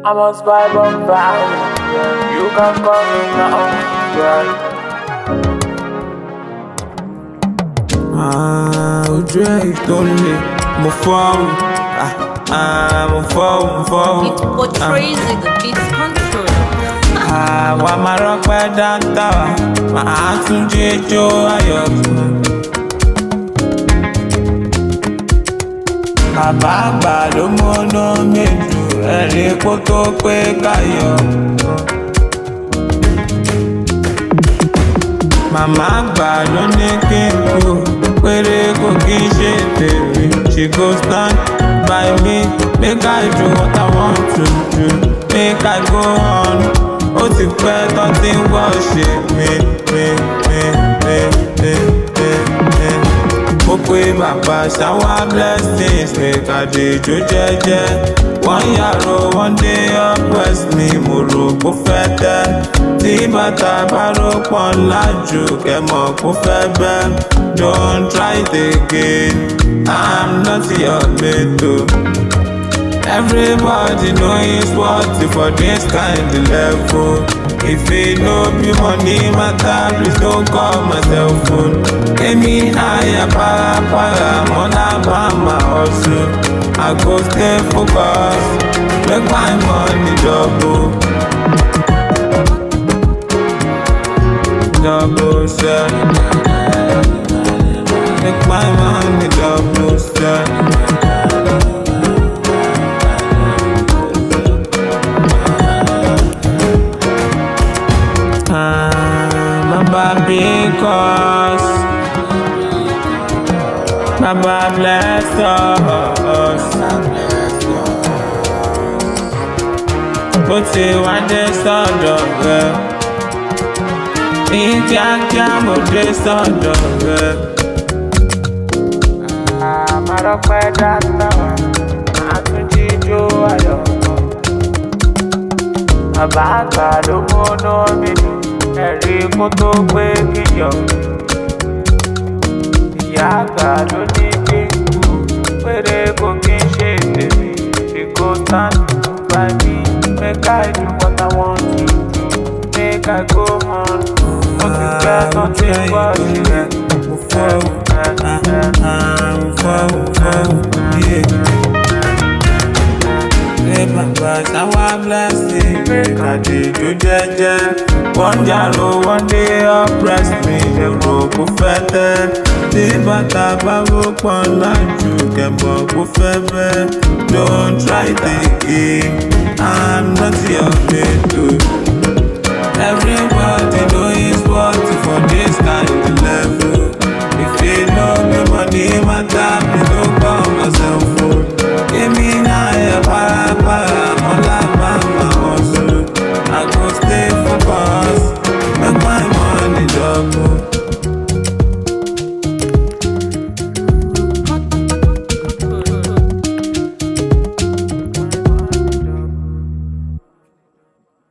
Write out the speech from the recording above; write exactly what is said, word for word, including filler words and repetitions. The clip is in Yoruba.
I must vibe on vibe. Yeah. You can call me now, right? Ah, ojú ẹ̀ tó lè mo fọ́ọ̀mù. Ah, ah, mo fọ́ọ̀mù, mo fọ́ọ̀mù. It portrays in the beat control. Àwa máa rọ́pẹ́ dáńtà wa, màá tún jíjó ayọ̀ tún. Bàbá àgbà ló múná méjì, ẹ̀rí kó tó pé káyọ̀. Màmá àgbà ló ní kí n kú, péré kò kí n ṣe tèmi. She go stand by me, make I do what I want to do, make I go on. Ó ti pẹ́ tán tí ń worship mi, mi, mi, mi, mi, mi, mi. Mo pe bàbá shower blessings, make I dey jó jẹ́jẹ́. Wọ́n yàrá one day up west ni mo rò kó fẹ́ tẹ́. Tí bàtà bá rò pọ̀ lájú kẹ́mọ̀ kó fẹ́ bẹ́. Don't try it again, I'm not your mate o. Everybody know it's worth it for this kind of level. If it no be money matter, please don't call my cell phone. Give me higher para para, mona bama hustle. I go stay focused, make my money double. Double set, make my money double set. Baba because Baba bless us. Bó ti wá dé sọ́dọ̀ rẹ̀, ní kíákíá mo dé sọ́dọ̀ rẹ̀. Àmàrọ̀pẹ́ dáńtà wa, màá tún jíjó ayọ̀. Bàbá àgbà ló múná méjì, ẹ̀rí kó tó pé kíyọ̀. Ìyá àgbà ló ní kí n kú, péré kò kí n ṣe tèmi. She go stand by me, make I do what I want to do, make I go on. Ó ti pẹ́ tán tí ń wá sílẹ̀. Mo fọ́ọ̀mù, mo fọ́ọ̀mù, fọ́ọ̀mù, yeah. Hey bàbá shower blessing, make I dey jó jẹ́jẹ́. One yàrá one day oppress me, èrò kò fẹ́ tẹ́. Tí bàtà bá rò pọ̀ lájú kẹ̀mọ́ kò fẹ́ bẹ́. Don't try it again, I'm not your mate o. Everybody know